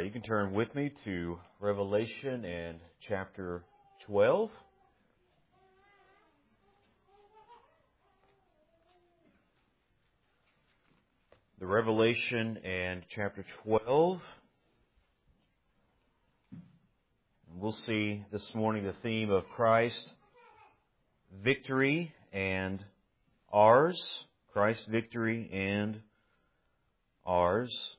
You can turn with me to Revelation and chapter 12. The Revelation and chapter 12. We'll see this morning the theme of Christ, victory, and ours. Christ, victory, and ours.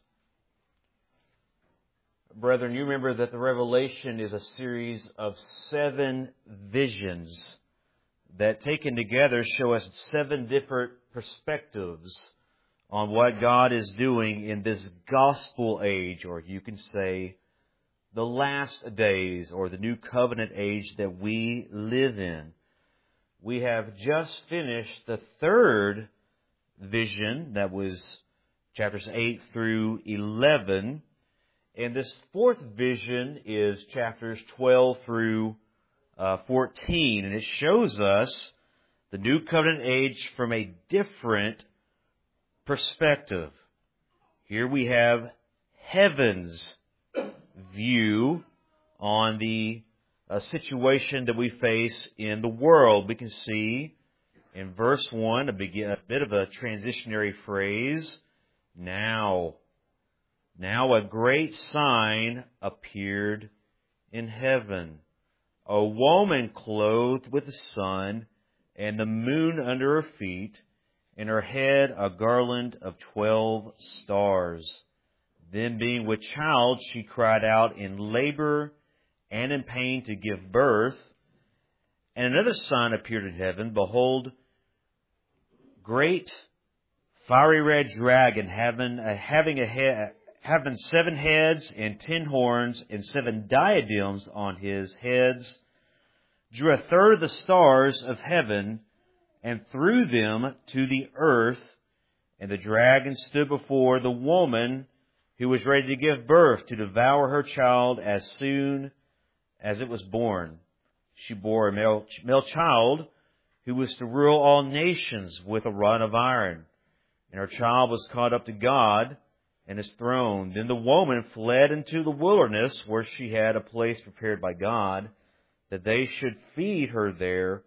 Brethren, you remember that the Revelation is a series of 7 visions that taken together show us 7 different perspectives on what God is doing in this gospel age, or you can say the last days, or the new covenant age that we live in. We have just finished the 3rd vision, that was chapters 8 through 11. And this 4th vision is chapters 12 through 14. And it shows us the new covenant age from a different perspective. Here we have heaven's view on the situation that we face in the world. We can see in verse 1 a bit of a transitionary phrase. Now a great sign appeared in heaven. A woman clothed with the sun and the moon under her feet, and her head a garland of 12 stars. Then being with child, she cried out in labor and in pain to give birth. And another sign appeared in heaven. Behold, great fiery red dragon having 7 heads and 10 horns and 7 diadems on his heads, drew a third of the stars of heaven and threw them to the earth. And the dragon stood before the woman who was ready to give birth, to devour her child as soon as it was born. She bore a male child who was to rule all nations with a rod of iron. And her child was caught up to God and His throne. Then the woman fled into the wilderness, where she had a place prepared by God, that they should feed her there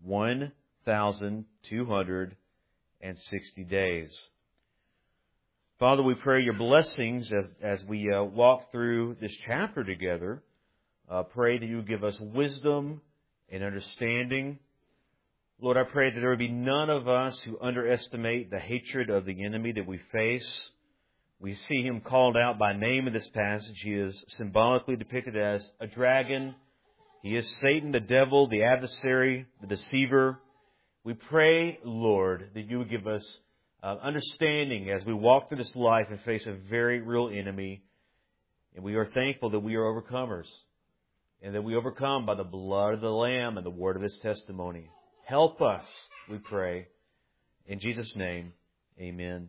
1,260 days. Father, we pray your blessings as we walk through this chapter together. Pray that you would give us wisdom and understanding. Lord, I pray that there would be none of us who underestimate the hatred of the enemy that we face. We see him called out by name in this passage. He is symbolically depicted as a dragon. He is Satan, the devil, the adversary, the deceiver. We pray, Lord, that you would give us understanding as we walk through this life and face a very real enemy. And we are thankful that we are overcomers, and that we overcome by the blood of the Lamb and the word of His testimony. Help us, we pray. In Jesus' name, amen.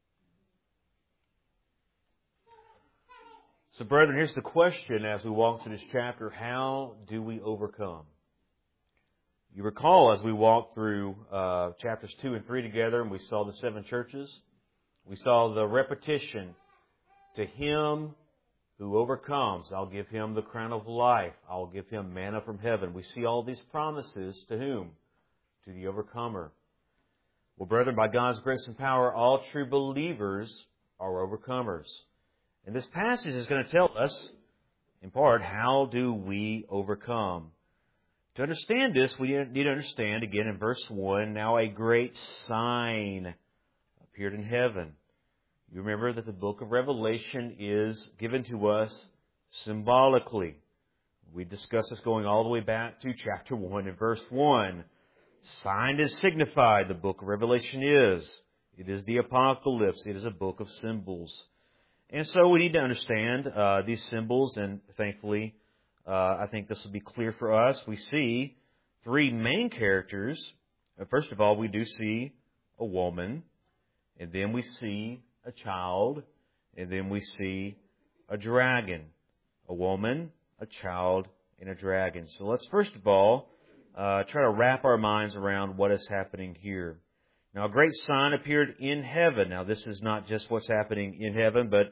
So, brethren, here's the question as we walk through this chapter. How do we overcome? You recall as we walked through chapters 2 and 3 together, and we saw the 7 churches, we saw the repetition, to him who overcomes, I'll give him the crown of life. I'll give him manna from heaven. We see all these promises to whom? To the overcomer. Well, brethren, by God's grace and power, all true believers are overcomers. And this passage is going to tell us, in part, how do we overcome? To understand this, we need to understand, again, in verse 1, now a great sign appeared in heaven. You remember that the book of Revelation is given to us symbolically. We discussed this going all the way back to chapter 1 and verse 1. Sign is signified, the book of Revelation is. It is the apocalypse. It is a book of symbols. And so we need to understand these symbols, and thankfully, I think this will be clear for us. We see 3 main characters. First of all, we do see a woman, and then we see a child, and then we see a dragon. A woman, a child, and a dragon. So let's first of all try to wrap our minds around what is happening here. Now, a great sign appeared in heaven. Now, this is not just what's happening in heaven, but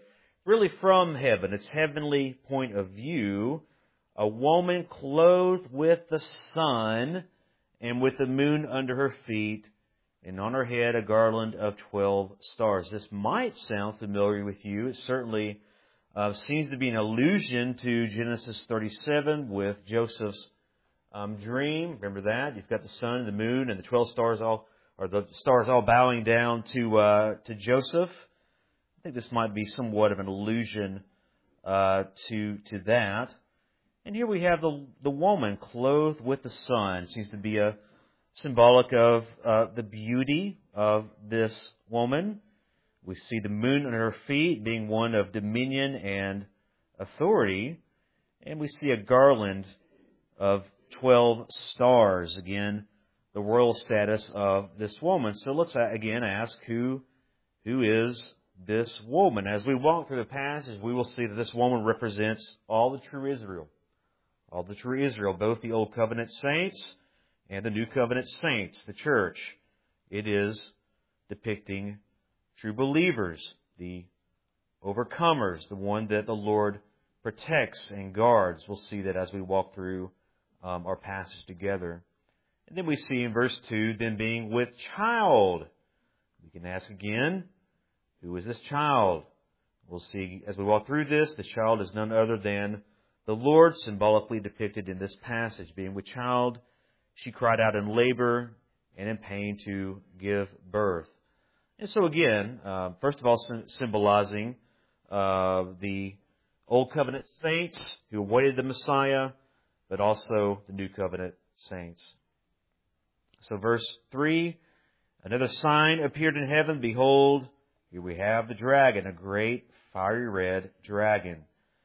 really from heaven, its heavenly point of view, a woman clothed with the sun and with the moon under her feet, and on her head a garland of 12 stars. This might sound familiar with you. It certainly seems to be an allusion to Genesis 37 with Joseph's dream. Remember that? You've got the sun and the moon and the 12 stars the stars all bowing down to Joseph. I think this might be somewhat of an allusion to that. And here we have the woman clothed with the sun. It seems to be a symbolic of the beauty of this woman. We see the moon on her feet being one of dominion and authority. And we see a garland of 12 stars. Again, the royal status of this woman. So let's again ask, who is this woman? As we walk through the passage, we will see that this woman represents all the true Israel. All the true Israel, both the Old Covenant saints and the New Covenant saints, the church. It is depicting true believers, the overcomers, the one that the Lord protects and guards. We'll see that as we walk through our passage together. And then we see in verse 2, then being with child. We can ask again, who is this child? We'll see as we walk through this, the child is none other than the Lord, symbolically depicted in this passage. Being with child, she cried out in labor and in pain to give birth. And so again, first of all, symbolizing the Old Covenant saints who awaited the Messiah, but also the New Covenant saints. So verse 3, another sign appeared in heaven. Behold, here we have the dragon, a great fiery red dragon.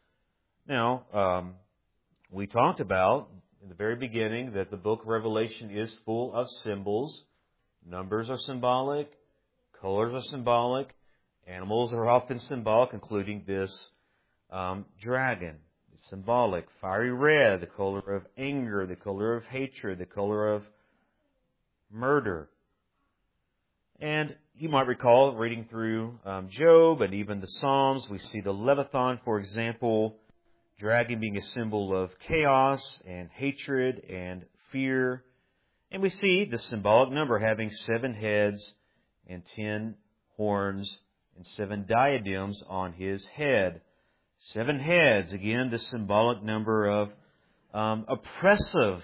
Now, we talked about in the very beginning that the book of Revelation is full of symbols. Numbers are symbolic. Colors are symbolic. Animals are often symbolic, including this dragon. It's symbolic. Fiery red, the color of anger, the color of hatred, the color of murder. And you might recall, reading through Job and even the Psalms, we see the Leviathan, for example, dragon being a symbol of chaos and hatred and fear. And we see the symbolic number having 7 heads and 10 horns and 7 diadems on his head. 7 heads, again, the symbolic number of oppressive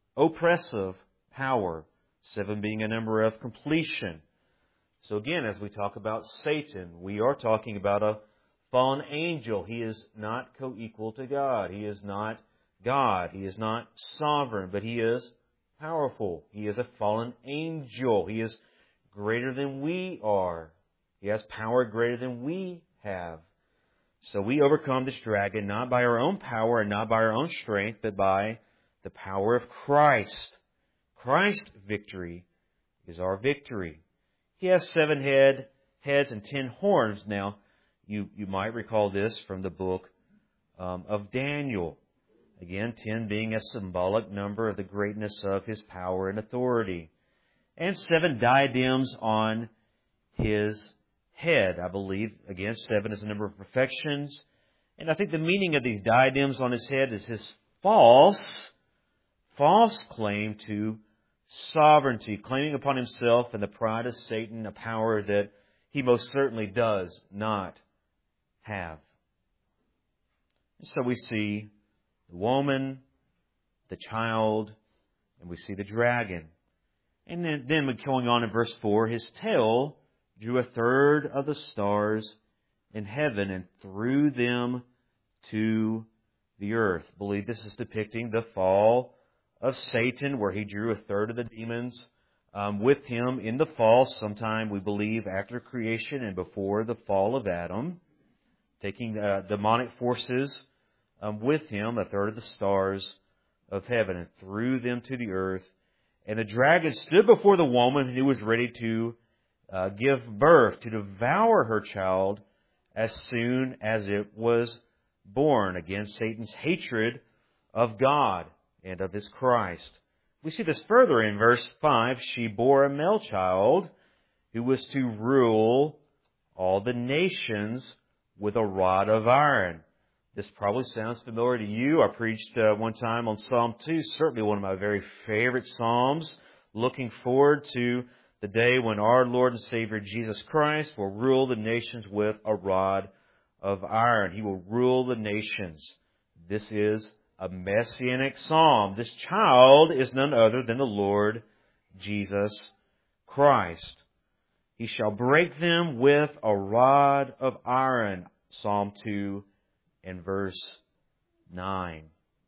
power. 7 being a number of completion. So again, as we talk about Satan, we are talking about a fallen angel. He is not co-equal to God. He is not God. He is not sovereign, but he is powerful. He is a fallen angel. He is greater than we are. He has power greater than we have. So we overcome this dragon not by our own power and not by our own strength, but by the power of Christ. Christ's victory is our victory. He has 7 heads and 10 horns. Now, you might recall this from the book of Daniel. Again, 10 being a symbolic number of the greatness of his power and authority. And 7 diadems on his head. I believe, again, 7 is the number of perfections. And I think the meaning of these diadems on his head is his false claim to sovereignty, claiming upon himself and the pride of Satan a power that he most certainly does not have. So we see the woman, the child, and we see the dragon. And then going on in verse 4, his tail drew 1/3 of the stars in heaven and threw them to the earth. I believe this is depicting the fall of Satan, where he drew 1/3 of the demons with him in the fall, sometime, we believe, after creation and before the fall of Adam, taking demonic forces with him, 1/3 of the stars of heaven, and threw them to the earth. And the dragon stood before the woman who was ready to give birth, to devour her child as soon as it was born. Again, Satan's hatred of God and of his Christ. We see this further in verse 5. She bore a male child who was to rule all the nations with a rod of iron. This probably sounds familiar to you. I preached one time on Psalm 2, certainly one of my very favorite Psalms, looking forward to the day when our Lord and Savior Jesus Christ will rule the nations with a rod of iron. He will rule the nations. This is a messianic psalm. This child is none other than the Lord Jesus Christ. He shall break them with a rod of iron. Psalm 2 and verse 9.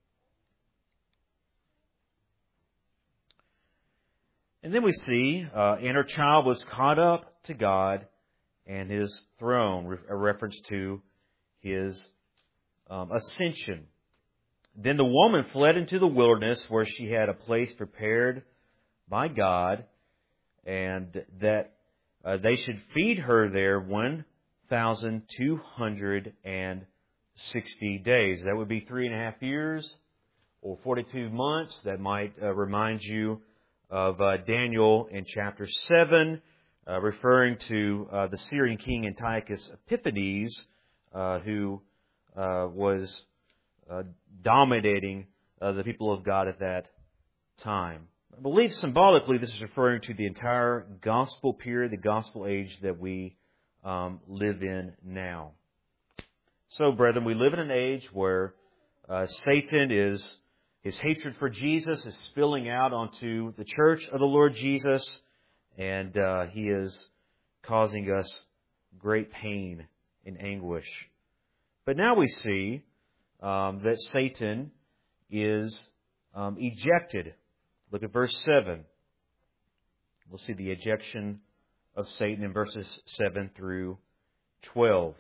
And then we see, and her child was caught up to God and His throne, a reference to His ascension. Then the woman fled into the wilderness where she had a place prepared by God, and that they should feed her there 1,260 days. That would be 3.5 years or 42 months. That might remind you of Daniel in chapter 7, referring to the Syrian king Antiochus Epiphanes, who was dominating the people of God at that time. I believe symbolically this is referring to the entire gospel period, the gospel age that we live in now. So, brethren, we live in an age where Satan his hatred for Jesus is spilling out onto the church of the Lord Jesus, and he is causing us great pain and anguish. But now we see that Satan is ejected. Look at verse 7. We'll see the ejection of Satan in verses 7 through 12.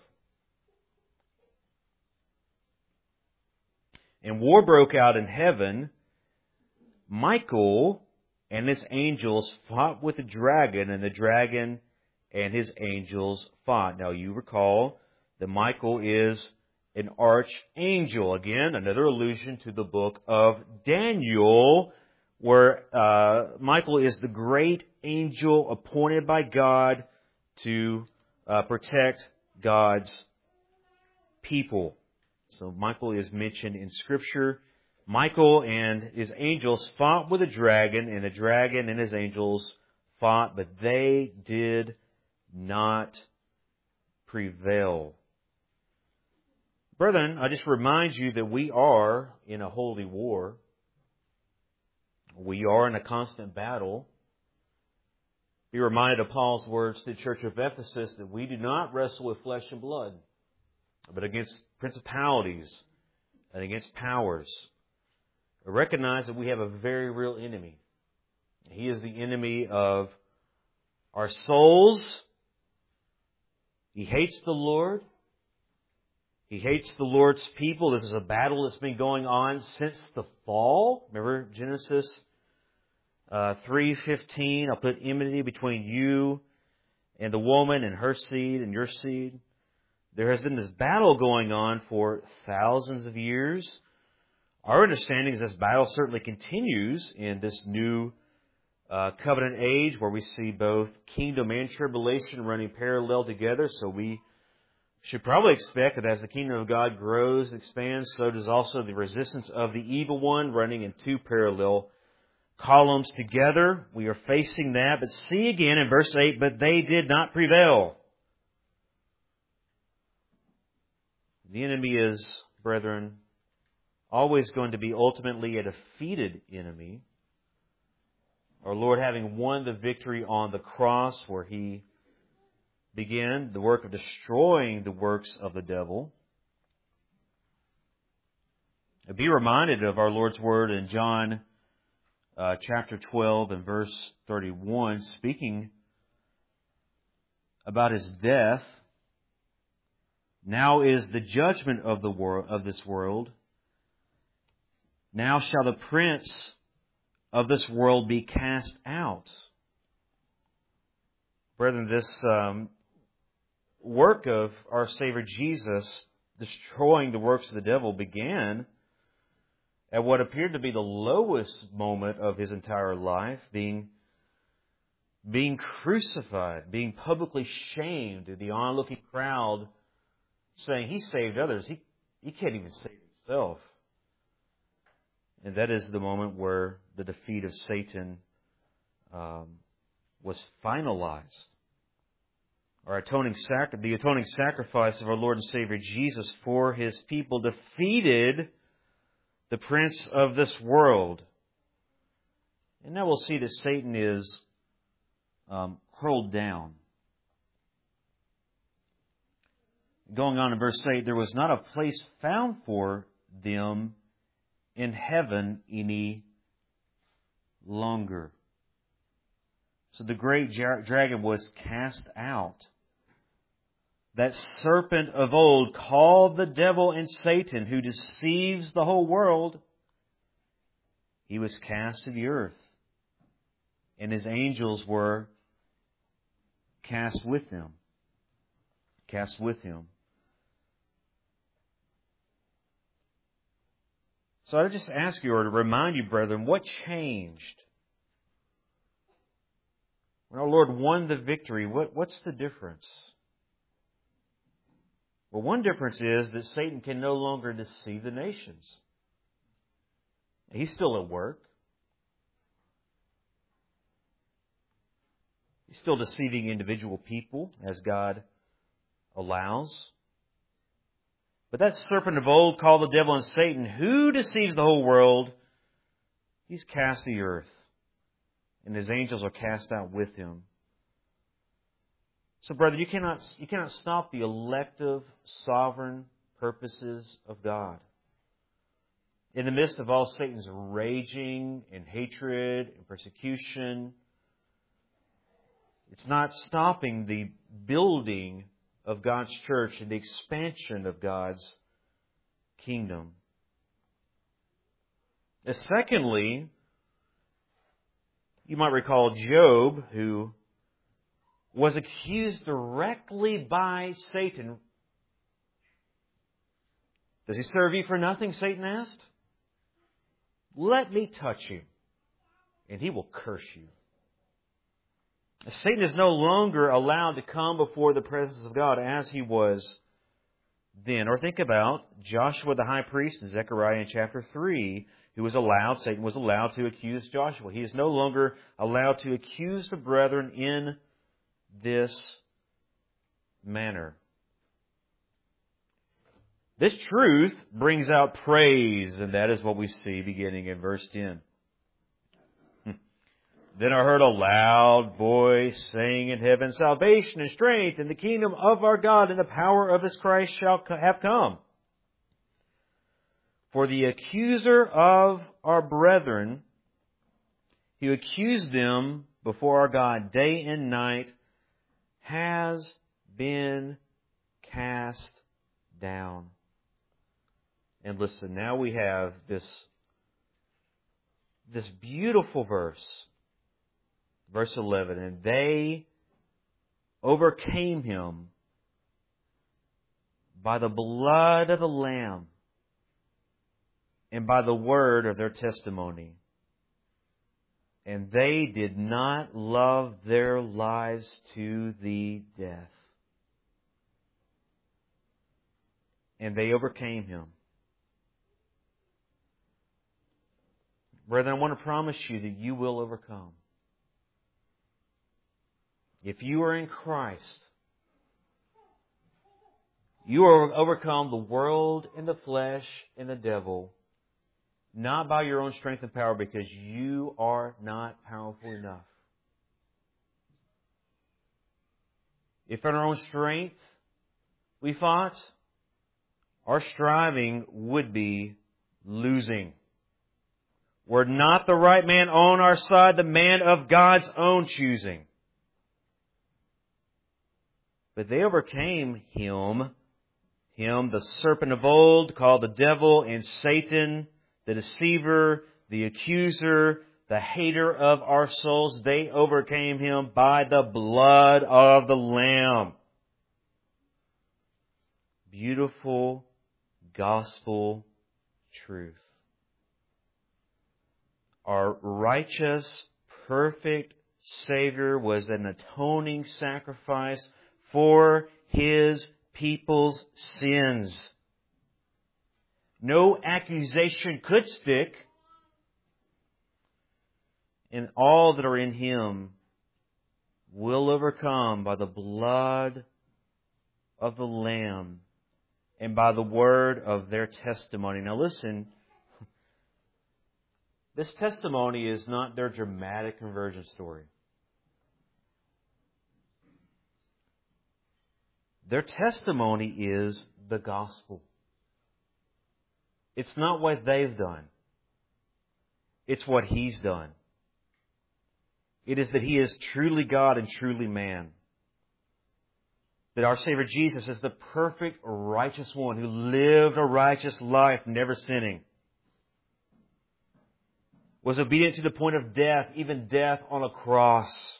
And war broke out in heaven. Michael and his angels fought with the dragon, and the dragon and his angels fought. Now you recall that Michael is an archangel. Again, another allusion to the book of Daniel, where Michael is the great angel appointed by God to protect God's people. So Michael is mentioned in Scripture. Michael and his angels fought with a dragon, and the dragon and his angels fought, but they did not prevail. Brethren, I just remind you that we are in a holy war. We are in a constant battle. Be reminded of Paul's words to the church of Ephesus that we do not wrestle with flesh and blood, but against principalities and against powers. Recognize that we have a very real enemy. He is the enemy of our souls. He hates the Lord. He hates the Lord's people. This is a battle that's been going on since the fall. Remember Genesis 3:15. I'll put enmity between you and the woman and her seed and your seed. There has been this battle going on for thousands of years. Our understanding is this battle certainly continues in this new covenant age where we see both kingdom and tribulation running parallel together. So we should probably expect that as the kingdom of God grows and expands, so does also the resistance of the evil one running in two parallel columns together. We are facing that. But see again in verse 8, but they did not prevail. The enemy is, brethren, always going to be ultimately a defeated enemy. Our Lord having won the victory on the cross where He began the work of destroying the works of the devil. Be reminded of our Lord's word in John chapter 12 and verse 31, speaking about His death. Now is the judgment of the world, of this world. Now shall the prince of this world be cast out. Brethren, this work of our Savior Jesus destroying the works of the devil began at what appeared to be the lowest moment of His entire life, being crucified, being publicly shamed. The onlooking crowd saying He saved others. He can't even save Himself. And that is the moment where the defeat of Satan was finalized. The atoning sacrifice of our Lord and Savior Jesus for His people defeated the prince of this world. And now we'll see that Satan is hurled down. Going on in verse 8, there was not a place found for them in heaven any longer. So the great dragon was cast out. That serpent of old, called the devil and Satan, who deceives the whole world, he was cast to the earth, and his angels were cast with him. Cast with him. So I just ask you, or to remind you, brethren, what changed? When our Lord won the victory, what's the difference? Well, one difference is that Satan can no longer deceive the nations. He's still at work. He's still deceiving individual people as God allows. But that serpent of old, called the devil and Satan, who deceives the whole world, he's cast to the earth, and his angels are cast out with him. So, brother, you cannot stop the elective, sovereign purposes of God. In the midst of all Satan's raging and hatred and persecution, it's not stopping the building of God's church and the expansion of God's kingdom. And secondly, you might recall Job, who was accused directly by Satan. Does he serve you for nothing? Satan asked. Let me touch you, and he will curse you. Satan is no longer allowed to come before the presence of God as he was then. Or think about Joshua the high priest in Zechariah in chapter 3, Satan was allowed to accuse Joshua. He is no longer allowed to accuse the brethren in this manner. This truth brings out praise, and that is what we see beginning in verse 10. Then I heard a loud voice saying in heaven, salvation and strength and the kingdom of our God and the power of His Christ shall have come. For the accuser of our brethren, who accused them before our God day and night, has been cast down. And listen, now we have this beautiful verse. Verse 11, and they overcame him by the blood of the Lamb and by the word of their testimony. And they did not love their lives to the death. And they overcame him. Brethren, I want to promise you that you will overcome. If you are in Christ, you will overcome the world and the flesh and the devil, not by your own strength and power, because you are not powerful enough. If in our own strength we fought, our striving would be losing. We're not the right man on our side, the man of God's own choosing. But they overcame him, the serpent of old, called the devil and Satan, the deceiver, the accuser, the hater of our souls. They overcame him by the blood of the Lamb. Beautiful gospel truth. Our righteous, perfect Savior was an atoning sacrifice for His people's sins. No accusation could stick. And all that are in Him will overcome by the blood of the Lamb and by the word of their testimony. Now listen, this testimony is not their dramatic conversion story. Their testimony is the gospel. It's not what they've done. It's what He's done. It is that He is truly God and truly man. That our Savior Jesus is the perfect, righteous one who lived a righteous life, never sinning. Was obedient to the point of death, even death on a cross.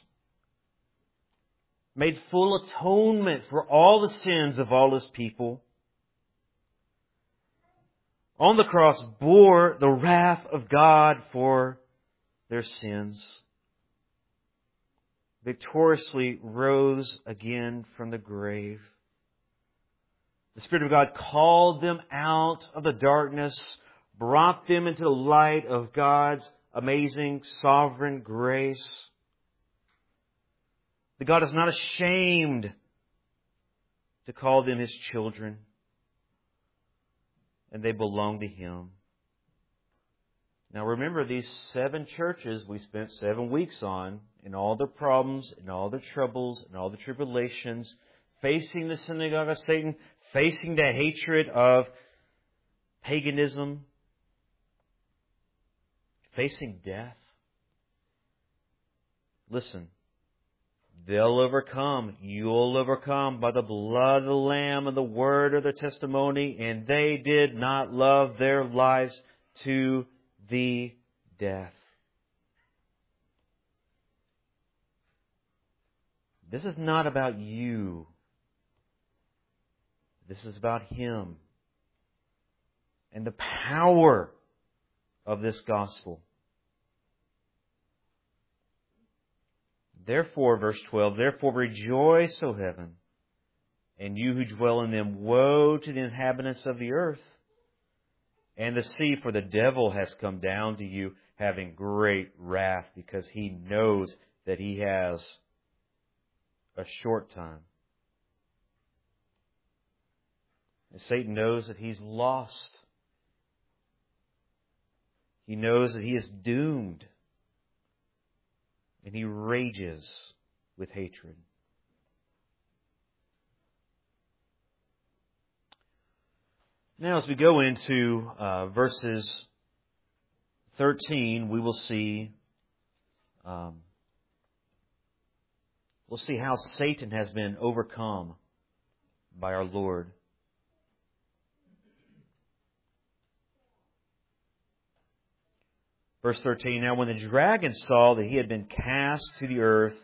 Made full atonement for all the sins of all His people. On the cross bore the wrath of God for their sins. Victoriously rose again from the grave. The Spirit of God called them out of the darkness, brought them into the light of God's amazing sovereign grace. That God is not ashamed to call them His children, and they belong to Him. Now remember, these 7 churches we spent 7 weeks on, and all the problems, and all the troubles, and all the tribulations, facing the synagogue of Satan, facing the hatred of paganism, facing death. Listen, they'll overcome, you'll overcome by the blood of the Lamb and the word of their testimony, and they did not love their lives to the death. This is not about you. This is about Him and the power of this gospel. Therefore, verse 12, therefore rejoice, O heaven, and you who dwell in them. Woe to the inhabitants of the earth and the sea, for the devil has come down to you, having great wrath, because he knows that he has a short time. And Satan knows that he's lost. He knows that he is doomed. And he rages with hatred. Now, as we go into verses 13, we will see how Satan has been overcome by our Lord. Verse 13, now when the dragon saw that he had been cast to the earth,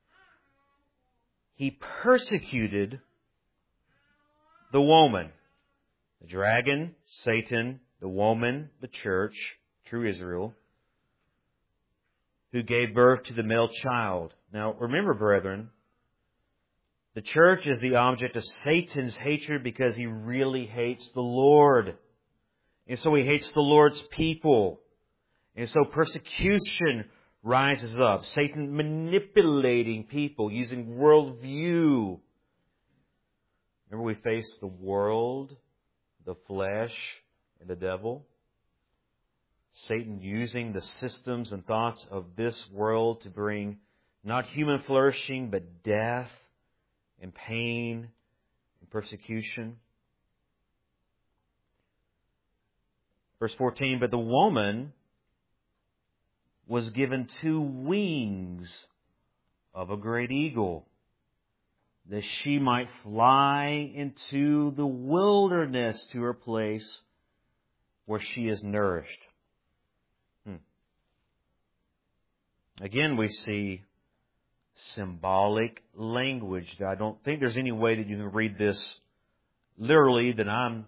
he persecuted the woman. The dragon, Satan, the woman, the church, true Israel, who gave birth to the male child. Now remember, brethren, the church is the object of Satan's hatred because he really hates the Lord. And so he hates the Lord's people. And so persecution rises up. Satan manipulating people using worldview. Remember, we face the world, the flesh, and the devil. Satan using the systems and thoughts of this world to bring not human flourishing, but death and pain and persecution. Verse 14, but the woman was given 2 wings of a great eagle, that she might fly into the wilderness to her place where she is nourished. Again, we see symbolic language. I don't think there's any way that you can read this literally that I'm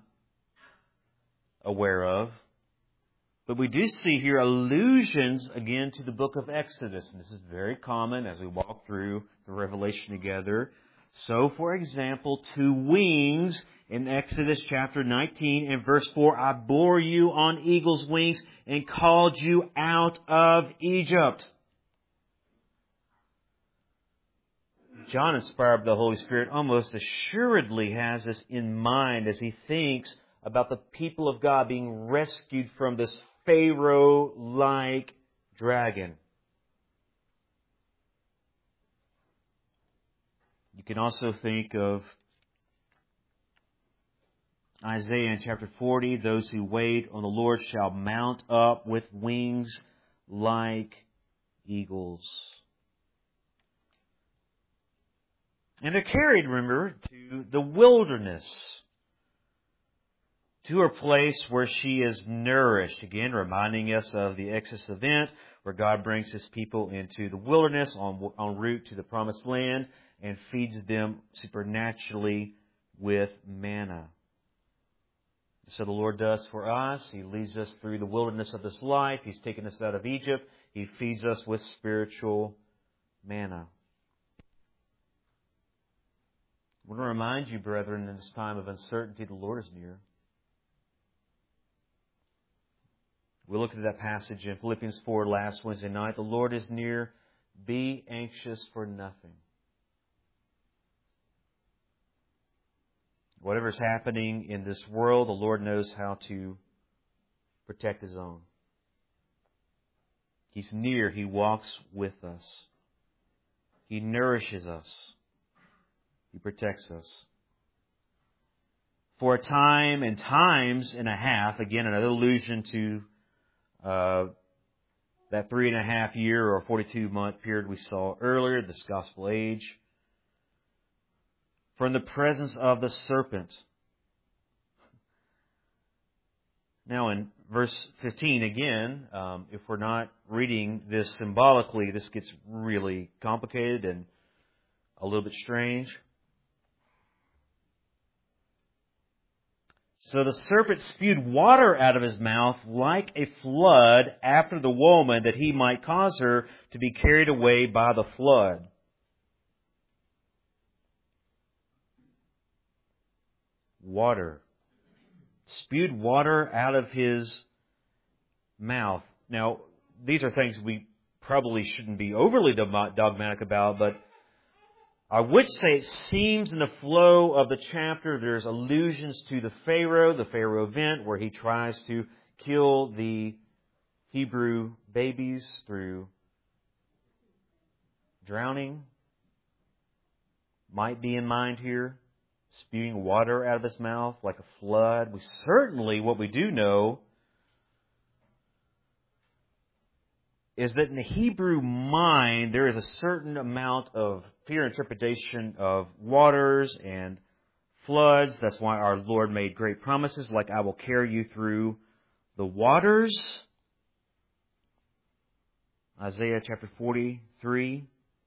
aware of. But we do see here allusions again to the book of Exodus. And this is very common as we walk through the Revelation together. So, for example, 2 wings in Exodus chapter 19 and verse 4, I bore you on eagle's wings and called you out of Egypt. John, inspired by the Holy Spirit, almost assuredly has this in mind as he thinks about the people of God being rescued from this Pharaoh-like dragon. You can also think of Isaiah in chapter 40, those who wait on the Lord shall mount up with wings like eagles. And they're carried, remember, to the wilderness, to a place where she is nourished. Again, reminding us of the Exodus event where God brings His people into the wilderness en route to the promised land and feeds them supernaturally with manna. So the Lord does for us. He leads us through the wilderness of this life. He's taken us out of Egypt. He feeds us with spiritual manna. I want to remind you, brethren, in this time of uncertainty, the Lord is near. We looked at that passage in Philippians 4 last Wednesday night. The Lord is near. Be anxious for nothing. Whatever's happening in this world, the Lord knows how to protect His own. He's near. He walks with us. He nourishes us. He protects us. For a time and times and a half, again, another allusion to that 3.5 year or 42-month period we saw earlier, this gospel age, from the presence of the serpent. Now in verse 15 again, if we're not reading this symbolically, this gets really complicated and a little bit strange. So the serpent spewed water out of his mouth like a flood after the woman, that he might cause her to be carried away by the flood. Water. Spewed water out of his mouth. Now, these are things we probably shouldn't be overly dogmatic about, but I would say it seems in the flow of the chapter there's allusions to the Pharaoh event where he tries to kill the Hebrew babies through drowning. Might be in mind here. Spewing water out of his mouth like a flood. What we do know is that in the Hebrew mind, there is a certain amount of fear and trepidation of waters and floods. That's why our Lord made great promises like, I will carry you through the waters. Isaiah chapter 43.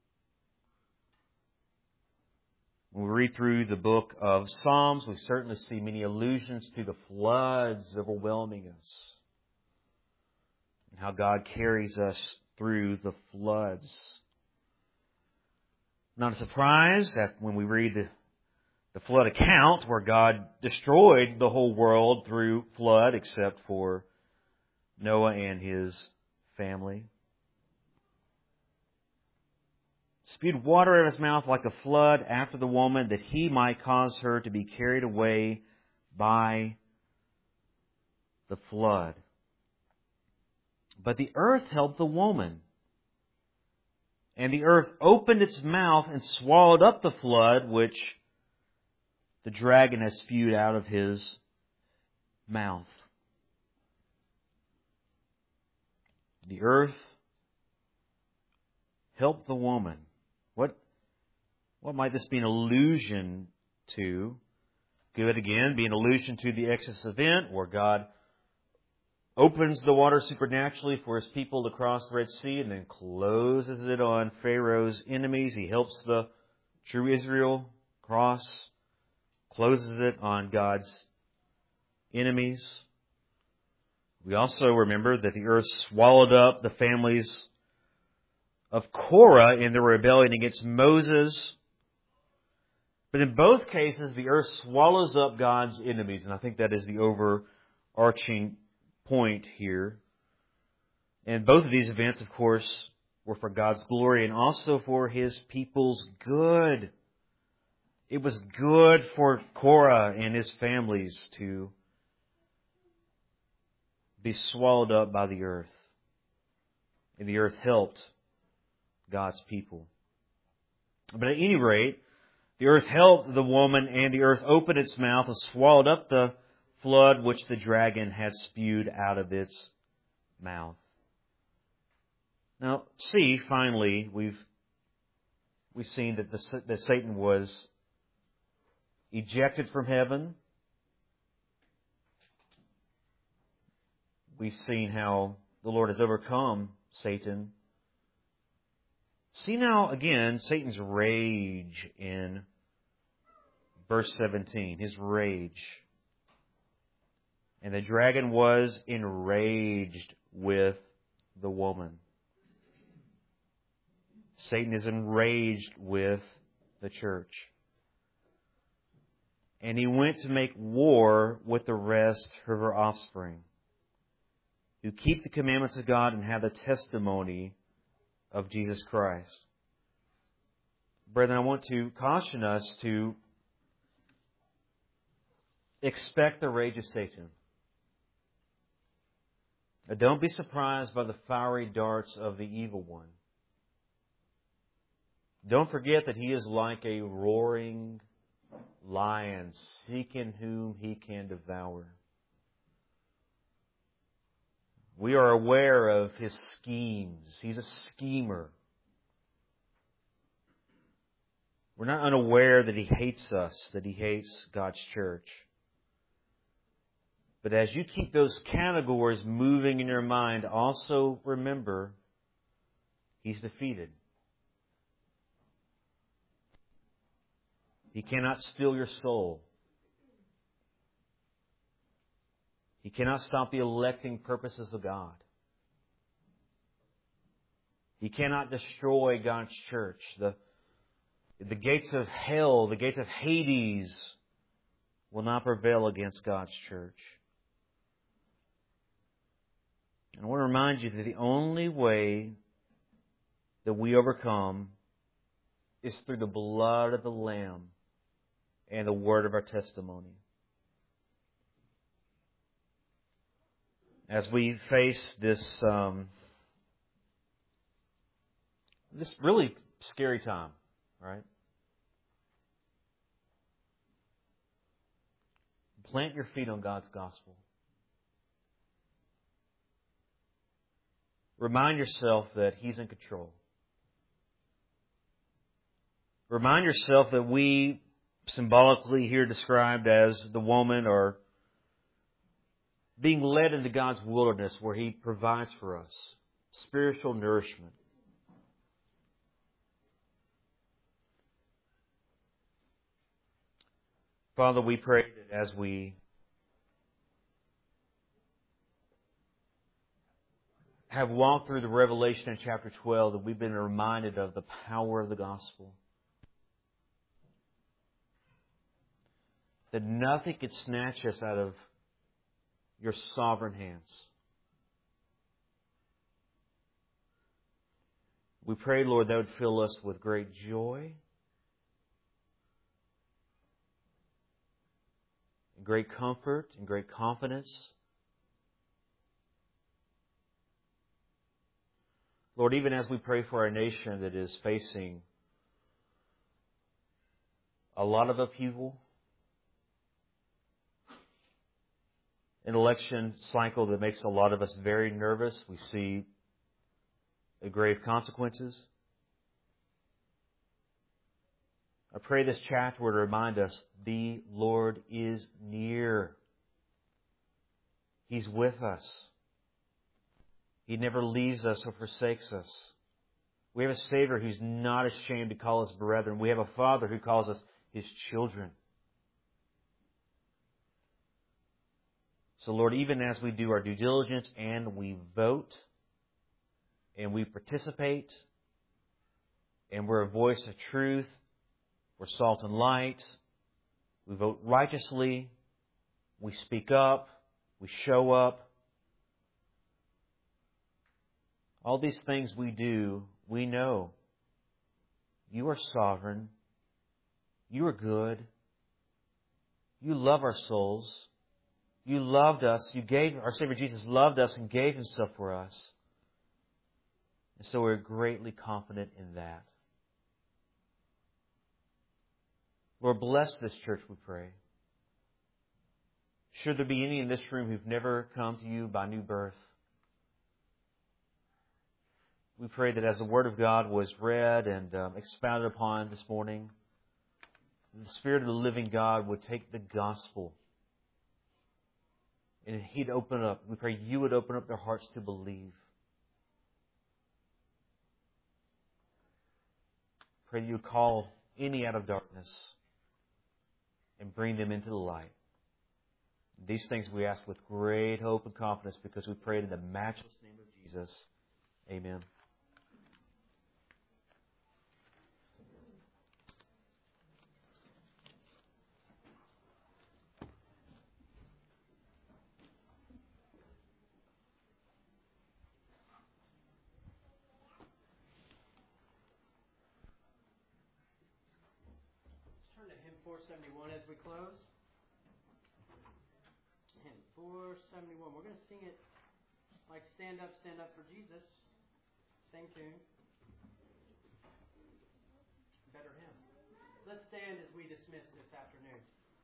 When we read through the book of Psalms, we certainly see many allusions to the floods overwhelming us and how God carries us through the floods. Not a surprise that when we read the flood account where God destroyed the whole world through flood except for Noah and his family. Spewed water out of his mouth like a flood after the woman, that he might cause her to be carried away by the flood. But the earth helped the woman. And the earth opened its mouth and swallowed up the flood, which the dragon has spewed out of his mouth. The earth helped the woman. What might this be an allusion to? Could it again be an allusion to the Exodus event where God opens the water supernaturally for His people to cross the Red Sea and then closes it on Pharaoh's enemies? He helps the true Israel cross, closes it on God's enemies. We also remember that the earth swallowed up the families of Korah in their rebellion against Moses. But in both cases, the earth swallows up God's enemies, and I think that is the overarching point here. And both of these events, of course, were for God's glory and also for His people's good. It was good for Korah and his families to be swallowed up by the earth. And the earth helped God's people. But at any rate, the earth helped the woman, and the earth opened its mouth and swallowed up the flood which the dragon had spewed out of its mouth. Now, finally, we've seen that Satan was ejected from heaven. We've seen how the Lord has overcome Satan. See now again Satan's rage in verse 17. His rage. And the dragon was enraged with the woman. Satan is enraged with the church. And he went to make war with the rest of her offspring, who keep the commandments of God and have the testimony of Jesus Christ. Brethren, I want to caution us to expect the rage of Satan. Now, don't be surprised by the fiery darts of the evil one. Don't forget that he is like a roaring lion, seeking whom he can devour. We are aware of his schemes. He's a schemer. We're not unaware that he hates us, that he hates God's church. But as you keep those categories moving in your mind, also remember he's defeated. He cannot steal your soul. He cannot stop the electing purposes of God. He cannot destroy God's church. The gates of hell, the gates of Hades will not prevail against God's church. And I want to remind you that the only way that we overcome is through the blood of the Lamb and the word of our testimony. As we face this really scary time, right? Plant your feet on God's gospel. Remind yourself that He's in control. Remind yourself that we, symbolically here described as the woman, are being led into God's wilderness where He provides for us spiritual nourishment. Father, we pray that as we have walked through the Revelation in chapter 12, that we've been reminded of the power of the gospel. That nothing could snatch us out of Your sovereign hands. We pray, Lord, that would fill us with great joy, and great comfort, and great confidence. Lord, even as we pray for our nation that is facing a lot of upheaval, an election cycle that makes a lot of us very nervous. We see grave consequences. I pray this chapter would remind us the Lord is near. He's with us. He never leaves us or forsakes us. We have a Savior who's not ashamed to call us brethren. We have a Father who calls us His children. So, Lord, even as we do our due diligence and we vote and we participate and we're a voice of truth We're salt and light. We vote righteously. We speak up. We show up. All these things we do, we know. You are sovereign. You are good. You love our souls. You loved us. Our Savior Jesus loved us and gave Himself for us. And so we're greatly confident in that. Lord, bless this church, we pray. Should there be any in this room who've never come to You by new birth, we pray that as the Word of God was read and expounded upon this morning, the Spirit of the living God would take the gospel and He'd open up. We pray You would open up their hearts to believe. Pray that You would call any out of darkness and bring them into the light. These things we ask with great hope and confidence because we pray in the matchless name of Jesus. Amen. Turn to hymn 471 as we close. Hymn 471. We're going to sing it like Stand Up for Jesus. Same tune. Better hymn. Let's stand as we dismiss this afternoon.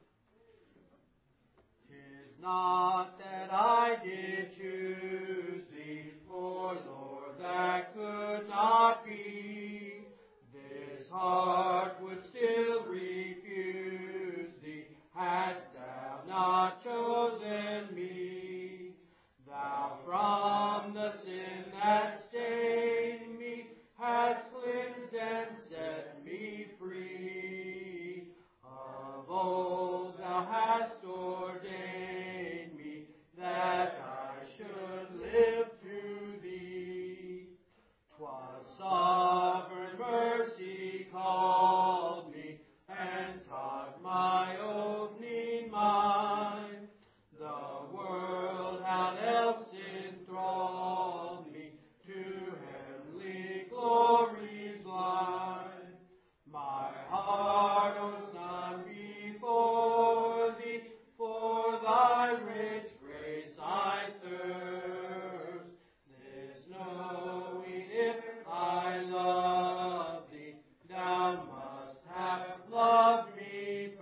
'Tis not that I did choose Thee, O Lord, that could not be. This heart would still refuse Thee, hadst Thou not chosen me. Thou from the sin that stained me hast cleansed and set me free. Of old Thou hast ordained me that I should live to Thee. 'Twas sovereign mercy called me and taught my opening mind. The world had else enthralled me, to heavenly glories blind. My heart owes none before Thee, for Thy rich grace I thirst. This knowing, if I love Thee, Thou must have loved me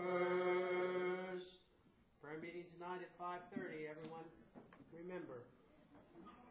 first. Prayer meeting tonight at 5:30, everyone. Remember.